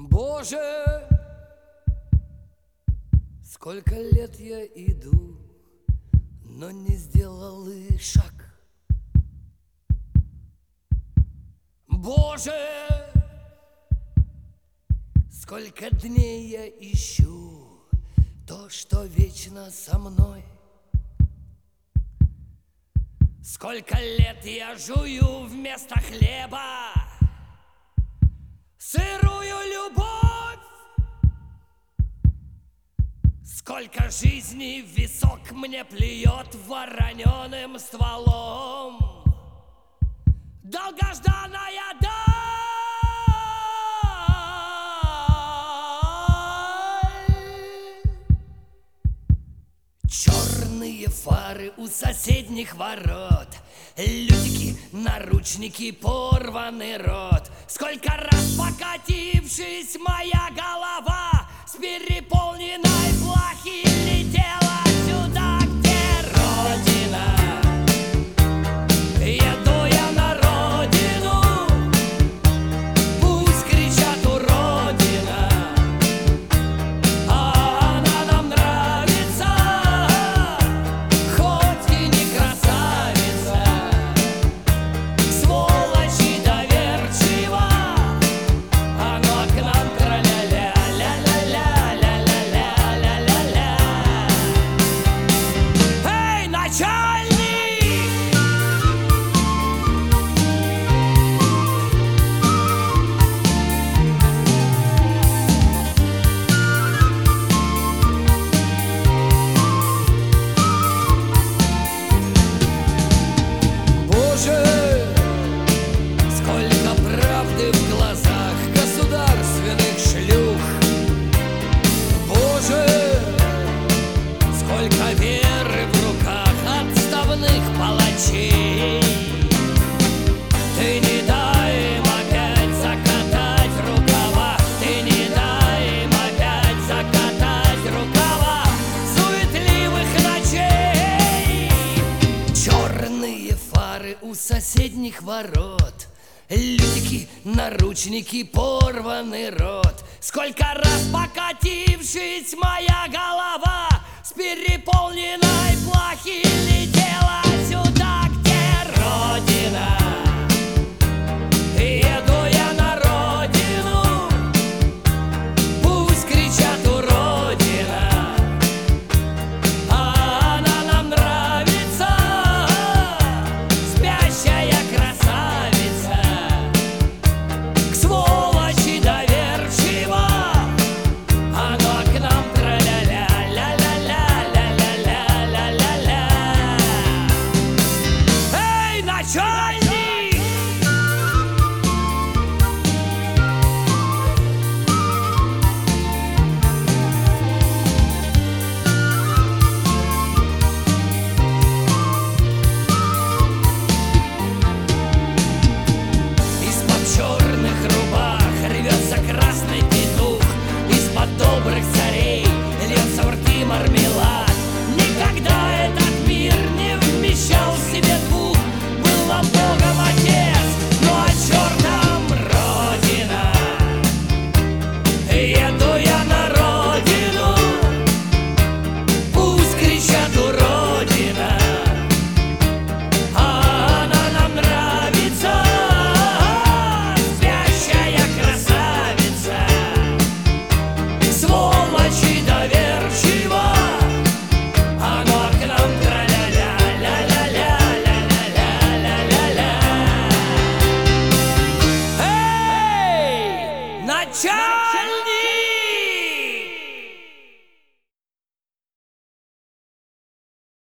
Боже, сколько лет я иду, но не сделал и шаг. Боже, сколько дней я ищу то, что вечно со мной. Сколько лет я жую вместо хлеба сырую любовь. Сколько жизней в висок мне плюет вороненым стволом долгожданная даль. Черные фары у соседних ворот, лютики, наручники, порванный рот. Сколько раз покатившись, моя голова с переполненной плахи летела сюда, где Родина. Еду я на родину, пусть кричат уродина, а она нам нравится, хоть и не красавица. Сволочь и доверчива, оно к нам тра-ля-ля, ля-ля-ля-ля-ля-ля-ля-ля-ля. Эй, начальник! Боже, сколько правды в глазах государственных шлюх. Боже, сколько веры в руках отставных палачей. Ты не дай им опять закатать рукава, ты не дай им опять закатать рукава суетливых ночей. Черные фары у соседних ворот, лютики, наручники, порванный рот. Сколько раз покатившись, моя голова с переполненной плахи летела сюда, где Родина. Еду я на родину, пусть кричат уродина, а она нам нравится, спящая красавица. К сволочи доверчива, оно к нам тра-ля-ля, ля-ля-ля-ля-ля-ля-ля-ля-ля. Эй, начальник! Из-под черных рубах рвется красный петух, из-под добрых царей льется в рты мармелад. Никогда этот мир не вмещал в себе двух. Был нам Богом Отец, ну а чертом Родина. Еду я на родину, пусть кричат уродина, а она нам нравится, спящая красавица. Сволочь и доверчива, оно к нам тра-ля-ля, ля-ля-ля, ля-ля-ля-ля-ля-ля. Эй, начальник!